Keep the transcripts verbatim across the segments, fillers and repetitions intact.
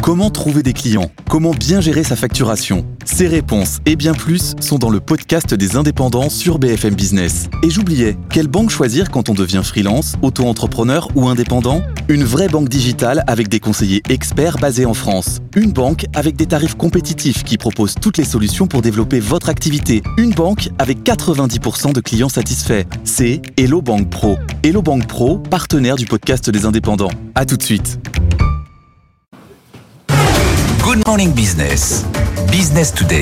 Comment trouver des clients ? Comment bien gérer sa facturation ? Ces réponses et bien plus sont dans le podcast des indépendants sur B F M Business. Et j'oubliais, quelle banque choisir quand on devient freelance, auto-entrepreneur ou indépendant ? Une vraie banque digitale avec des conseillers experts basés en France. Une banque avec des tarifs compétitifs qui propose toutes les solutions pour développer votre activité. Une banque avec quatre-vingt-dix pour cent de clients satisfaits. C'est Hello Bank Pro. Hello Bank Pro, partenaire du podcast des indépendants. À tout de suite. Good Morning Business, Business Today.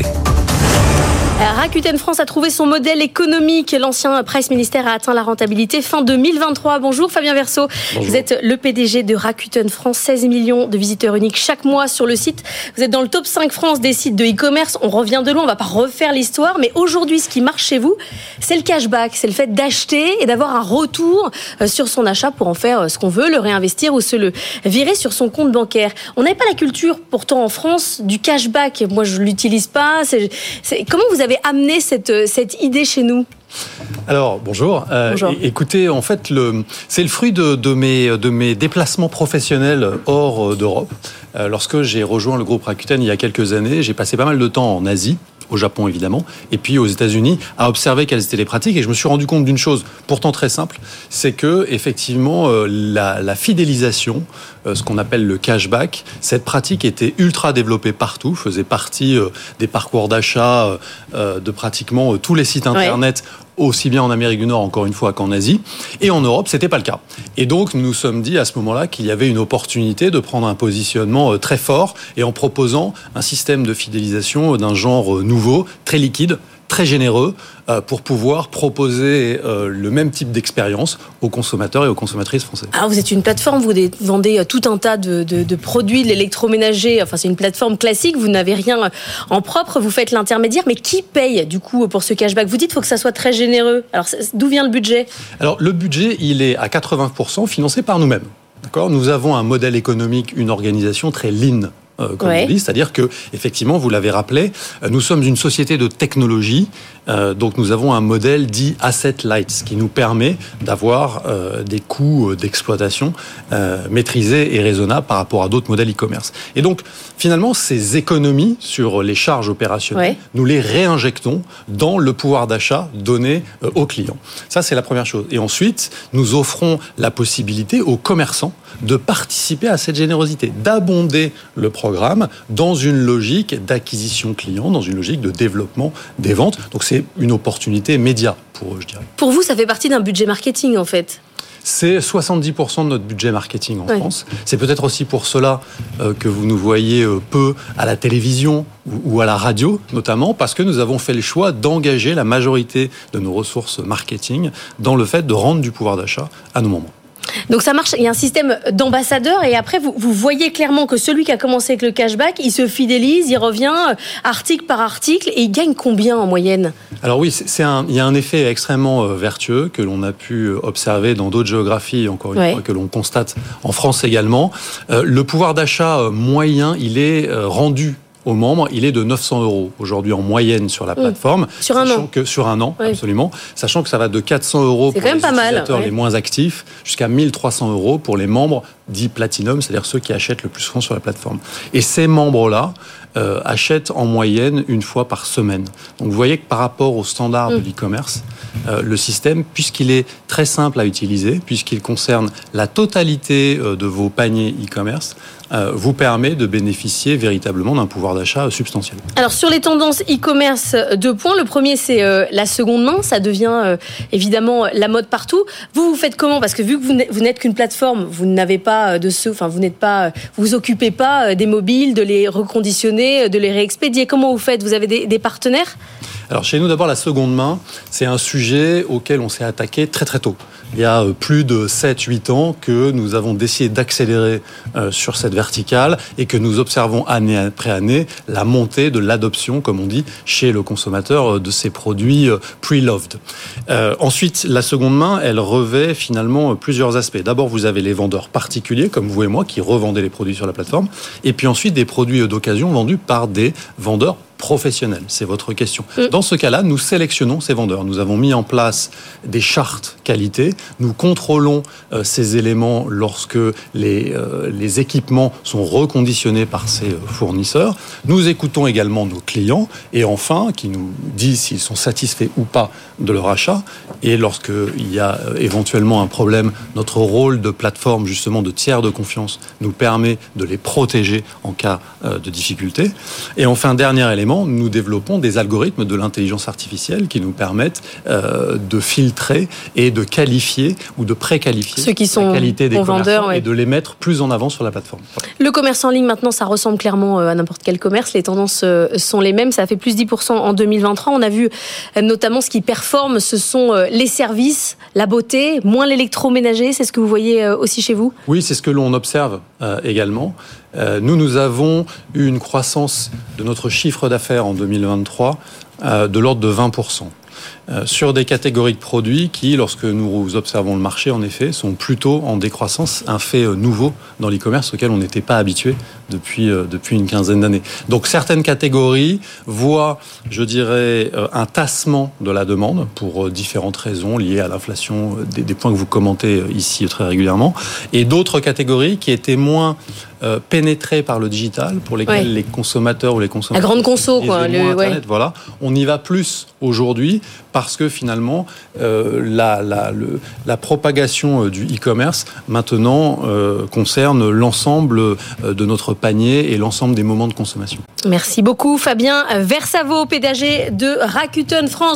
Rakuten France a trouvé son modèle économique. L'ancien Price Minister a atteint la rentabilité fin deux mille vingt-trois. Bonjour Fabien Verceau. Bonjour. Vous êtes le P D G de Rakuten France, seize millions de visiteurs uniques chaque mois sur le site. Vous êtes dans le top cinq France des sites de e-commerce. On revient de loin, on ne va pas refaire l'histoire, mais aujourd'hui ce qui marche chez vous, c'est le cashback, c'est le fait d'acheter et d'avoir un retour sur son achat pour en faire ce qu'on veut, le réinvestir ou se le virer sur son compte bancaire. On n'avait pas la culture pourtant en France du cashback. Moi je ne l'utilise pas. C'est, c'est... Comment vous avez amené cette, cette idée chez nous ? Alors, bonjour. Euh, bonjour. Écoutez, en fait, le, c'est le fruit de, de, mes, de mes déplacements professionnels hors d'Europe. Euh, lorsque j'ai rejoint le groupe Rakuten il y a quelques années, j'ai passé pas mal de temps en Asie, au Japon évidemment, et puis aux États-Unis, à observer quelles étaient les pratiques. Et je me suis rendu compte d'une chose, pourtant très simple, c'est que effectivement euh, la, la fidélisation, euh, ce qu'on appelle le cashback, cette pratique était ultra développée partout, faisait partie euh, des parcours d'achat euh, de pratiquement euh, tous les sites internet. Ouais. Aussi bien en Amérique du Nord, encore une fois, qu'en Asie. Et en Europe, c'était pas le cas. Et donc, nous nous sommes dit à ce moment-là qu'il y avait une opportunité de prendre un positionnement très fort et en proposant un système de fidélisation d'un genre nouveau, très liquide, très généreux, pour pouvoir proposer le même type d'expérience aux consommateurs et aux consommatrices français. Alors vous êtes une plateforme, vous vendez tout un tas de, de, de produits, de l'électroménager, enfin c'est une plateforme classique, vous n'avez rien en propre, vous faites l'intermédiaire, mais qui paye du coup pour ce cashback ? Vous dites qu'il faut que ça soit très généreux. Alors d'où vient le budget ? Alors le budget, il est à quatre-vingts pour cent financé par nous-mêmes. D'accord ? Nous avons un modèle économique, une organisation très lean. Euh, comme ouais. on dit, c'est-à-dire que, effectivement, vous l'avez rappelé, euh, nous sommes une société de technologie, euh, donc nous avons un modèle dit asset light, ce qui nous permet d'avoir euh, des coûts d'exploitation euh, maîtrisés et raisonnables par rapport à d'autres modèles e-commerce. Et donc, finalement, ces économies sur les charges opérationnelles, ouais. nous les réinjectons dans le pouvoir d'achat donné euh, aux clients. Ça, c'est la première chose. Et ensuite, nous offrons la possibilité aux commerçants de participer à cette générosité, d'abonder le programme dans une logique d'acquisition client, dans une logique de développement des ventes. Donc c'est une opportunité média pour eux, je dirais. Pour vous, ça fait partie d'un budget marketing en fait ? C'est soixante-dix pour cent de notre budget marketing en oui. France. C'est peut-être aussi pour cela euh, que vous nous voyez euh, peu à la télévision ou, ou à la radio, notamment parce que nous avons fait le choix d'engager la majorité de nos ressources marketing dans le fait de rendre du pouvoir d'achat à nos membres. Donc ça marche, il y a un système d'ambassadeurs et après vous, vous voyez clairement que celui qui a commencé avec le cashback, il se fidélise, il revient article par article et il gagne combien en moyenne ? Alors oui, c'est un, il y a un effet extrêmement vertueux que l'on a pu observer dans d'autres géographies, encore une ouais. fois, que l'on constate en France également. Euh, le pouvoir d'achat moyen, il est rendu aux membres, il est de neuf cents euros aujourd'hui en moyenne sur la plateforme. Mmh. Sur un an. Que, sur un an, oui. absolument. Sachant que ça va de quatre cents euros c'est pour les utilisateurs mal, ouais. les moins actifs jusqu'à mille trois cents euros pour les membres dits platinum, c'est-à-dire ceux qui achètent le plus souvent sur la plateforme. Et ces membres-là euh, achètent en moyenne une fois par semaine. Donc vous voyez que par rapport aux standards mmh. de l'e-commerce, euh, le système, puisqu'il est très simple à utiliser, puisqu'il concerne la totalité euh, de vos paniers e-commerce, euh, vous permet de bénéficier véritablement d'un pouvoir d'achat substantiel. Alors sur les tendances e-commerce, deux points. Le premier, c'est euh, la seconde main. Ça devient euh, évidemment la mode partout. Vous, vous faites comment ? Parce que vu que vous n'êtes, vous n'êtes qu'une plateforme, vous n'avez pas de ce, enfin vous n'êtes pas, vous vous occupez pas des mobiles, de les reconditionner, de les réexpédier. Comment vous faites ? Vous avez des, des partenaires ? Alors chez nous, d'abord, la seconde main, c'est un sujet auquel on s'est attaqué très très tôt. Il y a plus de sept huit ans que nous avons décidé d'accélérer euh, sur cette verticale et que nous observons année après année la montée de l'adoption, comme on dit, chez le consommateur de ces produits euh, pre-loved. Euh, ensuite, la seconde main, elle revêt finalement plusieurs aspects. D'abord, vous avez les vendeurs particuliers, comme vous et moi, qui revendaient les produits sur la plateforme. Et puis ensuite, des produits d'occasion vendus par des vendeurs professionnel, c'est votre question. Mmh. Dans ce cas-là, nous sélectionnons ces vendeurs. Nous avons mis en place des chartes qualité. Nous contrôlons euh, ces éléments lorsque les, euh, les équipements sont reconditionnés par ces euh, fournisseurs. Nous écoutons également nos clients et enfin, qui nous disent s'ils sont satisfaits ou pas de leur achat. Et lorsqu'il y a euh, éventuellement un problème, notre rôle de plateforme, justement de tiers de confiance, nous permet de les protéger en cas euh, de difficulté. Et enfin, dernier élément, nous développons des algorithmes de l'intelligence artificielle qui nous permettent euh, de filtrer et de qualifier ou de préqualifier ceux qui sont la qualité des commerçants vendeurs, ouais. et de les mettre plus en avant sur la plateforme. Le commerce en ligne, maintenant, ça ressemble clairement à n'importe quel commerce. Les tendances sont les mêmes. Ça a fait plus dix pour cent en deux mille vingt-trois. On a vu notamment ce qui performe, ce sont les services, la beauté, moins l'électroménager. C'est ce que vous voyez aussi chez vous ? Oui, c'est ce que l'on observe euh, également. Euh, nous, nous avons eu une croissance de notre chiffre d'affaires en deux mille vingt-trois euh, de l'ordre de vingt pour cent. Euh, sur des catégories de produits qui, lorsque nous observons le marché, en effet, sont plutôt en décroissance, un fait euh, nouveau dans l'e-commerce auquel on n'était pas habitué depuis, euh, depuis une quinzaine d'années. Donc certaines catégories voient, je dirais, euh, un tassement de la demande pour euh, différentes raisons liées à l'inflation, euh, des, des points que vous commentez euh, ici très régulièrement, et d'autres catégories qui étaient moins euh, pénétrées par le digital, pour lesquelles ouais. les consommateurs ou les consommateurs... La grande conso, quoi. Le, Internet, ouais. Voilà. On y va plus aujourd'hui parce que finalement, euh, la, la, le, la propagation du e-commerce maintenant euh, concerne l'ensemble de notre panier et l'ensemble des moments de consommation. Merci beaucoup Fabien Versavo, P D G de Rakuten France.